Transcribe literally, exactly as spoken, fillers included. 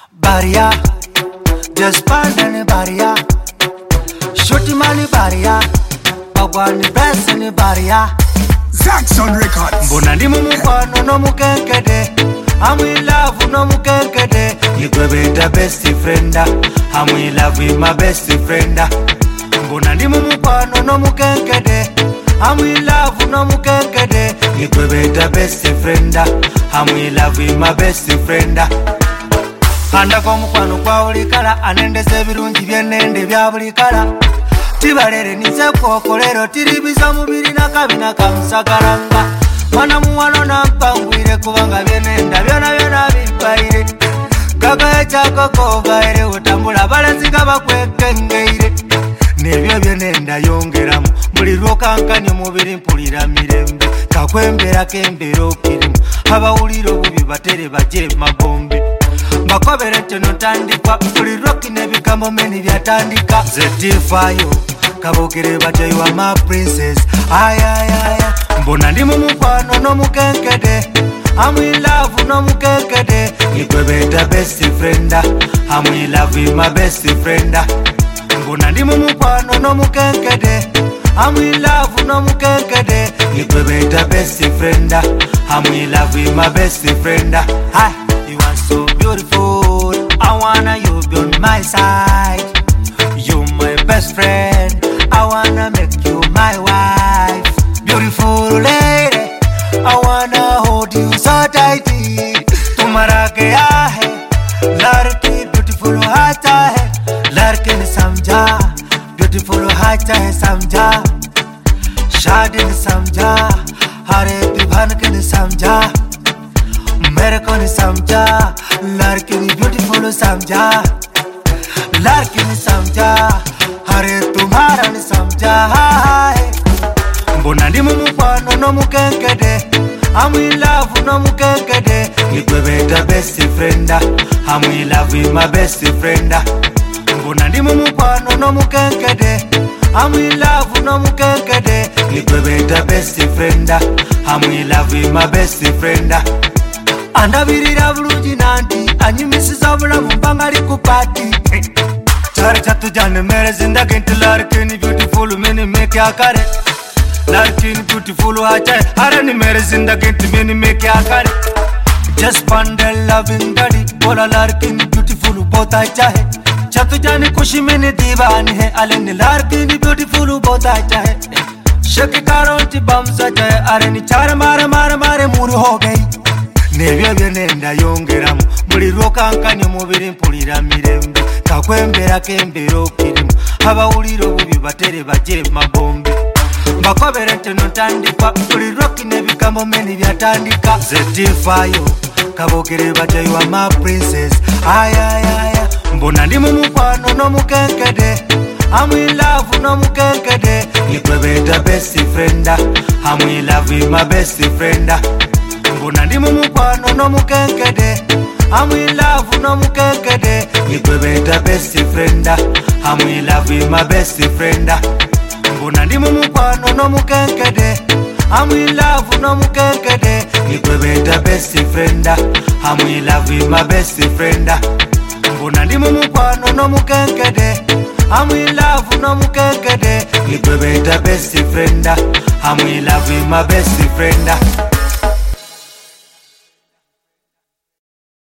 Barrier, just pandani barrier. Shorty money barrier, bagwani best ni barrier. Jackson Records. Mbona ndi mumukwano no mukenkede, I'm in love no mukenkede. Nikwebe the best friend, I'm in love with my best friend. Mbona ndi mumukwano no mukenkede, I'm in love no mukenkede. Nikwebe the best friend, I'm in love with my best friend. Anda kwa mukwano kwa ulikala, anendeze birungi byenende bya bulikala. Tibalere nize kokolero tiribiza mubiri nakabina kamusagalanga. Mwana muwano nampangwire kubanga byenenda byona byona bibaire. Gaga chako kovaire utambula balenzinga bakwekengeire. Nebyo byenenda yongeramu mulirwo kankanya mubiri mpulira mirembe. Kakwembera kembero kirimu abawuliro bubi batere baje magombe. Bakobere teno tandikwa kuli roki nebikambo meni byatandika. Zetifayo kabogere baje you are my princess. Ay ay ay mbona ndi mumukwano no mukenkede, I'm in love no mukenkede. Nikwebe the best friend, I'm in love with my best friend. Mbona ndi mumukwano no mukenkede, I'm in love no mukenkede. Nikwebe the best friend, I'm in love with my best friend. Hi, you are so beautiful, I wanna you be on my side. You my best friend, I wanna make you my wife. Beautiful lady, I wanna hold you so tightly. Tumhara kya hai, ladki beautiful hata hai, ladke ne samjha, beautiful hata hai samjha, shadi ne samjha, hare divan ke ne samjha, mere ko ne samjha, ladki ne beautiful samjha, ladki ne samjha, hare tumhara ne samjha. Mbona ndi mumukwano no mukenkede, I'm in love no mukenkede. Nikwebe the best friend, I'm in love with my best friend. Mbona ndi mumukwano no mukenkede, I'm in love no mukenkede. Nikwebe the best friend, I'm in love with my best friend. Andabirira bulungi nanti anyimisiza obulamu mbangali ku party. Chare chatujane mere zindagi ntilarkini beautiful mini make akare. Larkin beautiful hata hara ni mere zindagi ntimini make akare. Just bundle loving daddy bola larkin beautiful bota chahe. Chatujane kushi mini divani hai aleni larkin beautiful bota chahe. Shake karonti bamsa chahe are ni char mare mare mare muru ho gayi. Nebyo byenenda yongeramu mulirwo kankanya mubiri mpulira mirembe. Kakwembera kembero kirimu abawuliro bubi batere baje magombe. Bakobere teno tandikwa kuli roki nebikambo meni byatandika. Zetifayo kabogere baje you are my princess. Ay ay ay mbona ndi mumukwano no mukenkede, I'm in love no mukenkede. Nikwebe the best friend, I'm in love with my best friend. Mbona ndi mumukwano no mukenkede, I'm in love no mukenkede. Nikwebe the best friend, I'm in love with my best friend. Mbona ndi mumukwano no mukenkede, I'm in love no mukenkede. Nikwebe the best friend, I'm in love with my best friend. Mbona ndi mumukwano no mukenkede, I'm in love no mukenkede. Nikwebe the best friend, I'm in love with my best friend.